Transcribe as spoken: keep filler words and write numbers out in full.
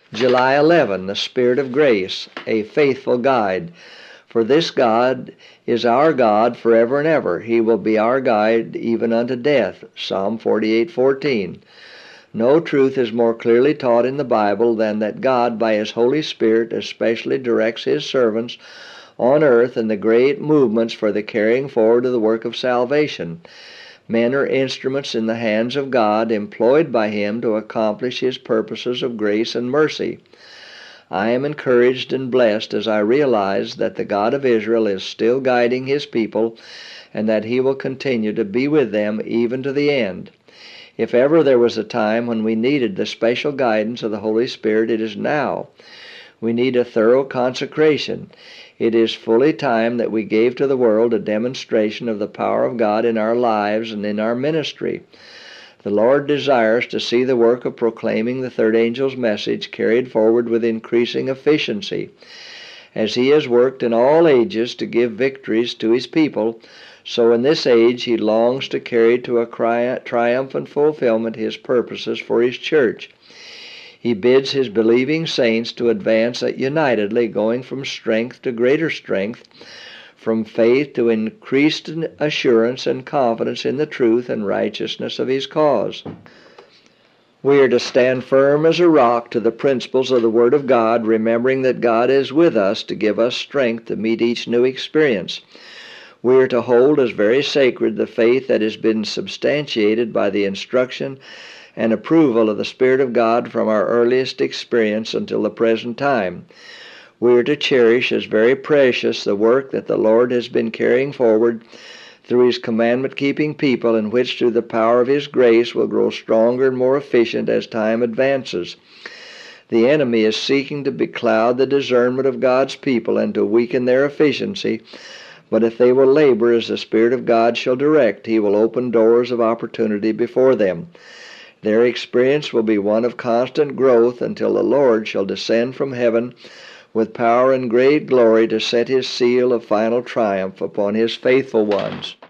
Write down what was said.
July eleventh, the Spirit of Grace, a faithful guide. For this God is our God forever and ever. He will be our guide even unto death. Psalm forty-eight fourteen. No truth is more clearly taught in the Bible than that God, by His Holy Spirit, especially directs His servants on earth in the great movements for the carrying forward of the work of salvation. Men are instruments in the hands of God, employed by Him to accomplish His purposes of grace and mercy. I am encouraged and blessed as I realize that the God of Israel is still guiding His people, and that He will continue to be with them even to the end. If ever there was a time when we needed the special guidance of the Holy Spirit, it is now. We need a thorough consecration. It is fully time that we gave to the world a demonstration of the power of God in our lives and in our ministry. The Lord desires to see the work of proclaiming the third angel's message carried forward with increasing efficiency. As He has worked in all ages to give victories to His people, so in this age He longs to carry to a triumphant fulfillment His purposes for His church. He bids His believing saints to advance unitedly, going from strength to greater strength, from faith to increased assurance and confidence in the truth and righteousness of His cause. We are to stand firm as a rock to the principles of the Word of God, remembering that God is with us to give us strength to meet each new experience. We are to hold as very sacred the faith that has been substantiated by the instruction and approval of the Spirit of God from our earliest experience until the present time. We are to cherish as very precious the work that the Lord has been carrying forward through His commandment-keeping people, in which through the power of His grace will grow stronger and more efficient as time advances. The enemy is seeking to becloud the discernment of God's people and to weaken their efficiency, but if they will labor as the Spirit of God shall direct, He will open doors of opportunity before them. Their experience will be one of constant growth until the Lord shall descend from heaven with power and great glory to set His seal of final triumph upon His faithful ones.